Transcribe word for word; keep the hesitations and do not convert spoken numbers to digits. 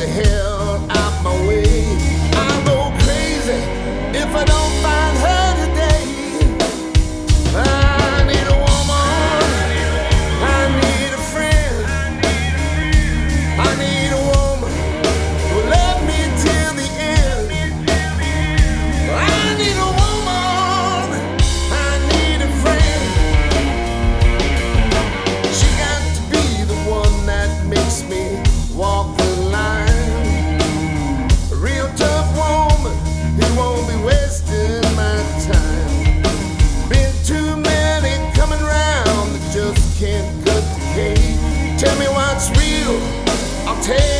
the hell out my way. I'll go crazy if I don't find her today. I need a woman, I need a friend, I need a woman who will love me till the end. I need a woman, I need a friend. She got to be the one that makes me walk the line. A real tough woman who won't be wasting my time. Been too many coming round that just can't cut the cake. Tell me what's real, I'll tell